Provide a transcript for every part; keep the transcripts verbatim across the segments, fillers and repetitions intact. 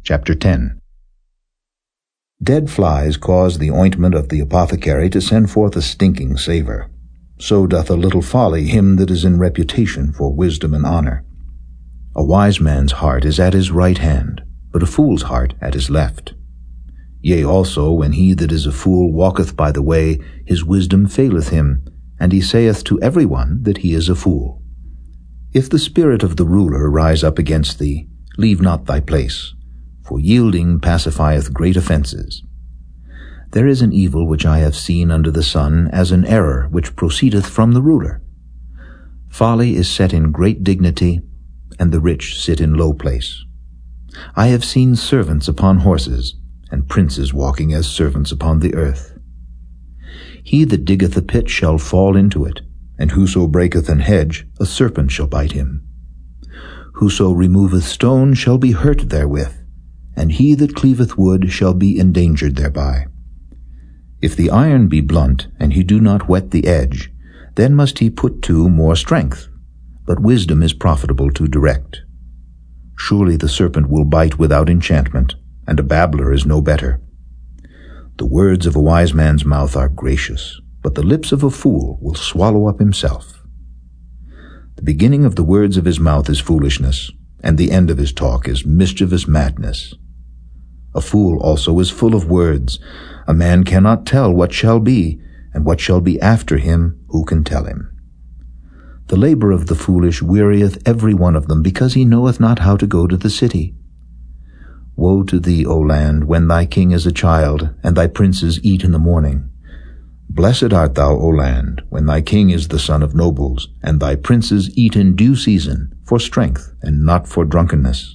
Chapter ten. Dead flies cause the ointment of the apothecary to send forth a stinking savour. So doth a little folly him that is in reputation for wisdom and honour. A wise man's heart is at his right hand, but a fool's heart at his left. Yea, also, when he that is a fool walketh by the way, his wisdom faileth him, and he saith to every one that he is a fool. If the spirit of the ruler rise up against thee, leave not thy place, for yielding pacifieth great offences. There is an evil which I have seen under the sun, as an error which proceedeth from the ruler. Folly is set in great dignity, and the rich sit in low place. I have seen servants upon horses, and princes walking as servants upon the earth. He that diggeth a pit shall fall into it, and whoso breaketh an hedge, a serpent shall bite him. Whoso removeth stone shall be hurt therewith, and he that cleaveth wood shall be endangered thereby. If the iron be blunt, and he do not whet the edge, then must he put to more strength, but wisdom is profitable to direct. Surely the serpent will bite without enchantment, and a babbler is no better. The words of a wise man's mouth are gracious, but the lips of a fool will swallow up himself. The beginning of the words of his mouth is foolishness, and the end of his talk is mischievous madness. A fool also is full of words. A man cannot tell what shall be, and what shall be after him, who can tell him? The labour of the foolish wearieth every one of them, because he knoweth not how to go to the city. Woe to thee, O land, when thy king is a child, and thy princes eat in the morning. Blessed art thou, O land, when thy king is the son of nobles, and thy princes eat in due season, for strength, and not for drunkenness.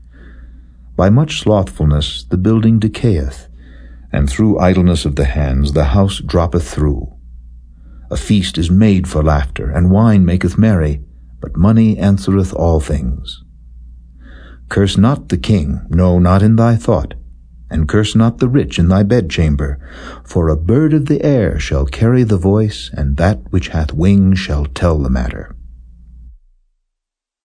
By much slothfulness the building decayeth, and through idleness of the hands the house droppeth through. A feast is made for laughter, and wine maketh merry, but money answereth all things. Curse not the king, no, not in thy thought, and curse not the rich in thy bedchamber, for a bird of the air shall carry the voice, and that which hath wings shall tell the matter.